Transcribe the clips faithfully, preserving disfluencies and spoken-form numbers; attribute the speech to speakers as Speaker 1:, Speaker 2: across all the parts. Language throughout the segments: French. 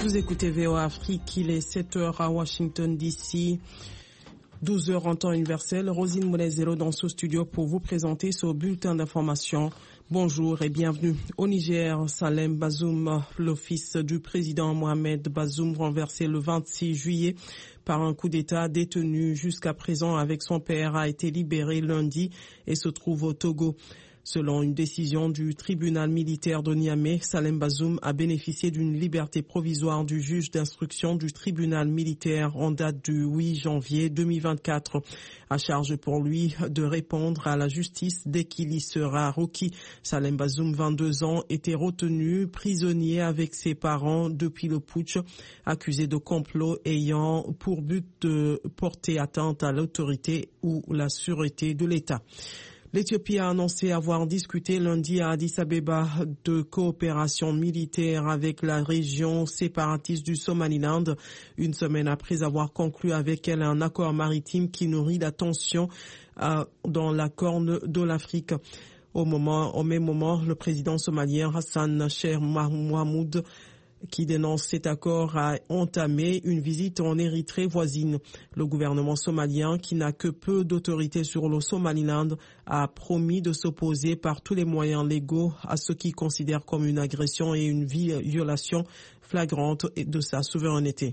Speaker 1: Vous écoutez V O A Afrique, il est sept heures à Washington D C, douze heures en temps universel. Rosine Moulezero dans ce studio pour vous présenter ce bulletin d'information. Bonjour et bienvenue. Au Niger, Salem Bazoum, le fils du président Mohamed Bazoum, renversé le vingt-six juillet par un coup d'État, détenu jusqu'à présent avec son père, a été libéré lundi et se trouve au Togo. Selon une décision du tribunal militaire de Niamey, Salem Bazoum a bénéficié d'une liberté provisoire du juge d'instruction du tribunal militaire en date du huit janvier deux mille vingt-quatre. À charge pour lui de répondre à la justice dès qu'il y sera requis. Salem Bazoum, vingt-deux ans, était retenu prisonnier avec ses parents depuis le putsch, accusé de complot ayant pour but de porter atteinte à l'autorité ou la sûreté de l'État. L'Éthiopie a annoncé avoir discuté lundi à Addis Abeba de coopération militaire avec la région séparatiste du Somaliland, une semaine après avoir conclu avec elle un accord maritime qui nourrit la tension euh, dans la Corne de l'Afrique. Au moment, au même moment, le président somalien Hassan Sheikh Mohamud, qui dénonce cet accord, a entamé une visite en Érythrée voisine. Le gouvernement somalien, qui n'a que peu d'autorité sur le Somaliland, a promis de s'opposer par tous les moyens légaux à ce qu'il considère comme une agression et une violation flagrante de sa souveraineté.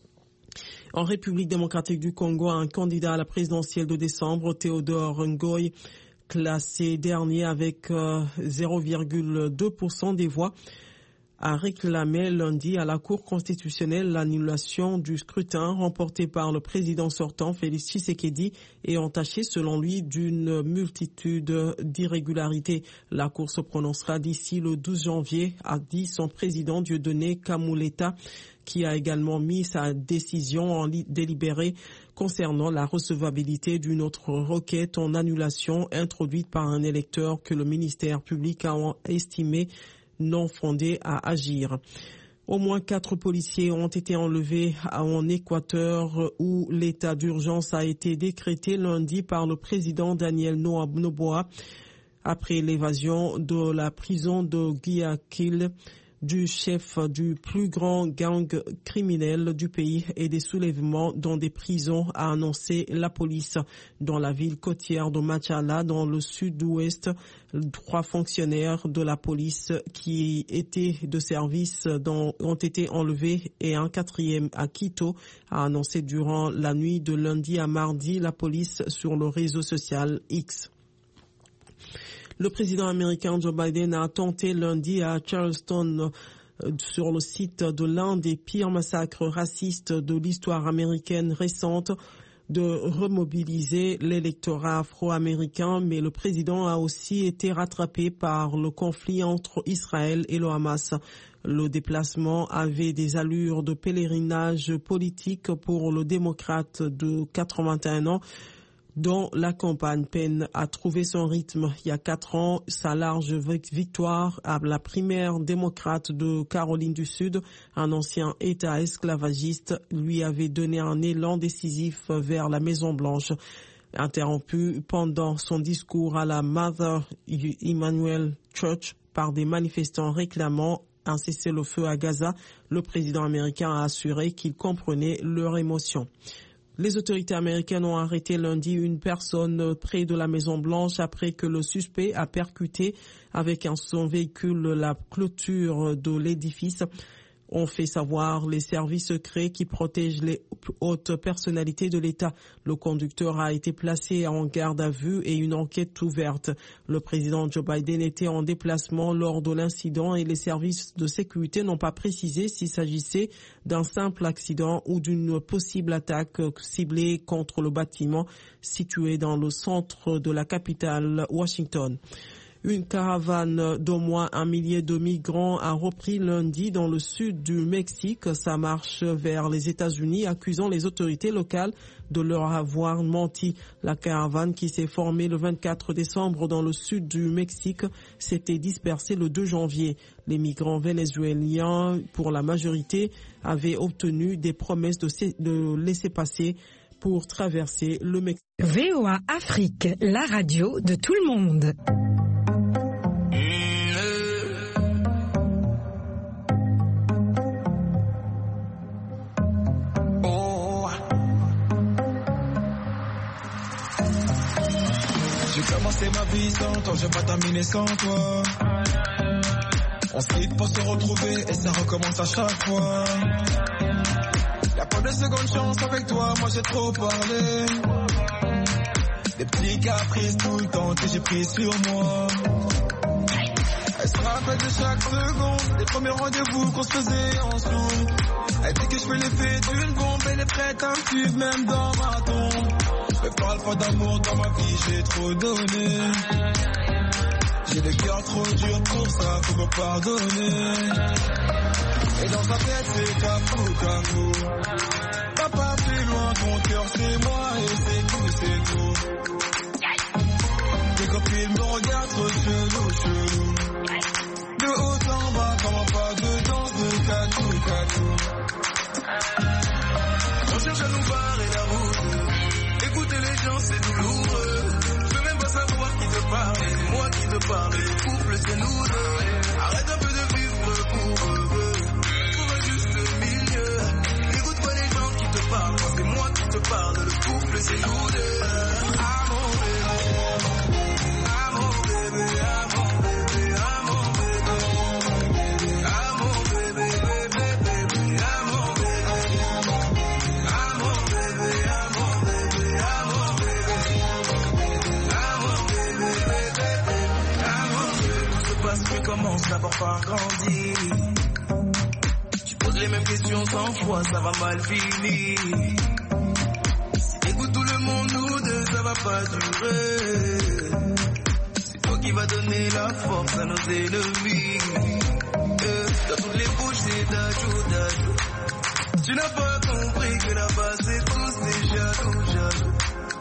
Speaker 1: En République démocratique du Congo, un candidat à la présidentielle de décembre, Théodore Ngoy, classé dernier avec euh, zéro virgule deux pour cent des voix, a réclamé lundi à la Cour constitutionnelle l'annulation du scrutin remporté par le président sortant Félix Tshisekedi et entaché selon lui d'une multitude d'irrégularités. La Cour se prononcera d'ici le douze janvier, a dit son président Dieudonné Kamuleta, qui a également mis sa décision en délibéré concernant la recevabilité d'une autre requête en annulation introduite par un électeur que le ministère public a estimé non fondé à agir. Au moins quatre policiers ont été enlevés en Équateur où l'état d'urgence a été décrété lundi par le président Daniel Noboa après l'évasion de la prison de Guayaquil du chef du plus grand gang criminel du pays et des soulèvements dans des prisons, a annoncé la police. Dans la ville côtière de Machala, dans le sud-ouest, trois fonctionnaires de la police qui étaient de service dont, ont été enlevés et un quatrième à Quito, a annoncé durant la nuit de lundi à mardi la police sur le réseau social X. Le président américain Joe Biden a tenté lundi à Charleston, sur le site de l'un des pires massacres racistes de l'histoire américaine récente, de remobiliser l'électorat afro-américain, mais le président a aussi été rattrapé par le conflit entre Israël et le Hamas. Le déplacement avait des allures de pèlerinage politique pour le démocrate de quatre-vingt-un ans, dont la campagne peine à trouver son rythme. Il y a quatre ans, sa large victoire à la primaire démocrate de Caroline du Sud, un ancien État esclavagiste, lui avait donné un élan décisif vers la Maison-Blanche. Interrompu pendant son discours à la Mother Emmanuel Church par des manifestants réclamant un cessez-le-feu à Gaza, le président américain a assuré qu'il comprenait leur émotion. Les autorités américaines ont arrêté lundi une personne près de la Maison-Blanche après que le suspect a percuté avec son véhicule la clôture de l'édifice. ont fait savoir les services secrets qui protègent les hautes personnalités de l'État. Le conducteur a été placé en garde à vue et une enquête ouverte. Le président Joe Biden était en déplacement lors de l'incident et les services de sécurité n'ont pas précisé s'il s'agissait d'un simple accident ou d'une possible attaque ciblée contre le bâtiment situé dans le centre de la capitale, Washington. Une caravane d'au moins un millier de migrants a repris lundi dans le sud du Mexique sa marche vers les États-Unis, accusant les autorités locales de leur avoir menti. La caravane qui s'est formée le vingt-quatre décembre dans le sud du Mexique s'était dispersée le deux janvier. Les migrants vénézuéliens, pour la majorité, avaient obtenu des promesses de, de laisser passer pour traverser le Mexique.
Speaker 2: V O A Afrique, la radio de tout le monde.
Speaker 3: Commencer ma vie sans toi, je vais pas terminer sans toi. On se quitte pour se retrouver et ça recommence à chaque fois. Y'a pas de seconde chance avec toi, moi j'ai trop parlé. Des petits caprices tout le temps que j'ai pris sur moi. Elle se rappelle de chaque seconde, des premiers rendez-vous qu'on se faisait ensemble. Elle dit que je fais l'effet d'une bombe, elle est prête à me suivre même dans ma tombe. Me parle pas d'amour dans ma vie, j'ai trop donné. J'ai le cœur trop dur pour ça, faut me pardonner. Et dans sa tête c'est capou, capou. Papa plus loin, ton cœur c'est moi et c'est tout, c'est tout. Tes copines me regardent trop chelou, chelou. De haut en bas, comment pas de danse de catou, catou. On cherche à nous barrer la route. Écouter les gens c'est douloureux. Je veux même pas savoir qui te parle. C'est moi qui te parle. Le couple c'est nous deux. Arrête un peu de vivre pour eux. Trouve un juste milieu. Écoute pas les gens qui te parlent. C'est moi qui te parle. Le couple c'est nous deux. Ah mon bébé, ah mon bébé, ah mon bébé, ah mon bébé, ah mon bébé, bébé, bébé, ah mon bébé, ah mon bébé, ah mon bébé, ah mon bébé, ah mon bébé, bébé, ah mon bébé. On se passe plus, commence d'abord par grandir. Tu poses les mêmes questions cent fois, ça va mal finir. Écoute tout le monde, nous deux, ça va pas durer. C'est toi qui vas donner la force à nos ennemis. Euh, dans toutes les bouches, c'est d'ajout, d'ajout. Tu n'as pas compris que là-bas, c'est tous des jaloux, jaloux.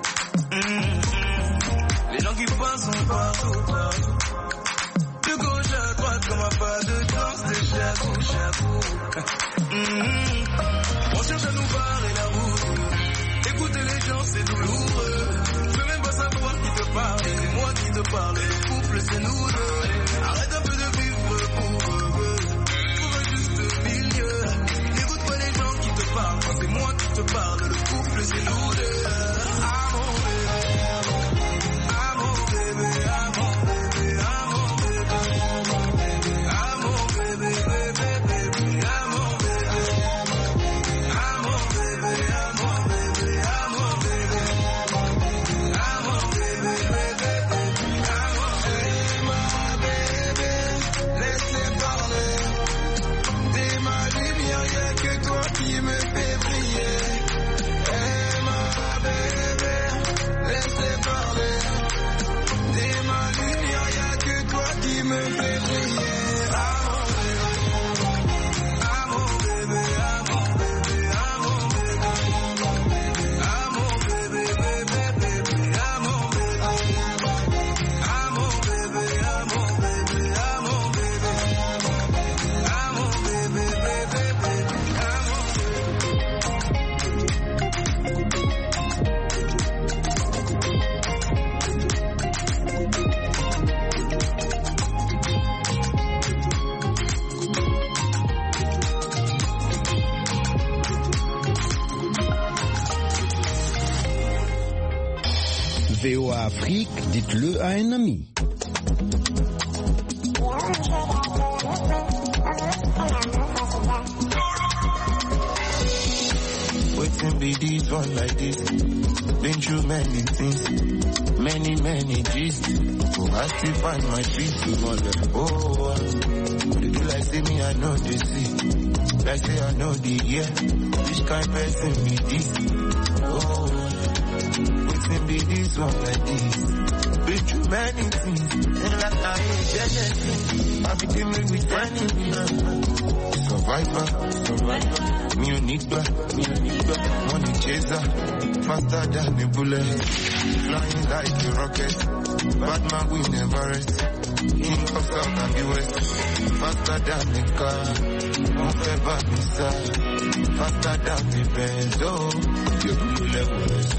Speaker 3: Mmh, les gens qui passent sont partout, partout. De gauche à droite, comme un pas de danse, des jaloux, jaloux. Mmh, on cherche à nous barrer la route. Écouter les gens c'est douloureux. Je veux même pas savoir qui te parle. C'est moi qui te parle. Le couple c'est nous deux. Arrête un peu de vivre pour eux. Trouve un juste milieu. N'écoute pas les gens qui te parlent. C'est moi qui te parle. Le couple c'est nous deux. Ah mon bébé, ah mon bébé, ah mon bébé, ah mon bébé, ah mon bébé, bébé, bébé, ah mon bébé, ah mon bébé, ah mon bébé.
Speaker 4: V O A Afrique, dites-le à un ami.
Speaker 5: Waiting be this one like this. Been through many things, many, many G's. Oh, I still find my peace tomorrow. Oh, but it do like say me, I know the sea. Like say I know the year. Which kind of person be this? Oh, waiting be this one like this. Been through many things, and like I ain't jealous. I be dealing with anything. Survivor, survivor. Me a nigga, me a nigga. Money chaser, faster than a bullet. Flying like a rocket. Bad man we never rest. King of South and the West. Faster than a car. Won't ever miss. Faster than the best. Oh, you level.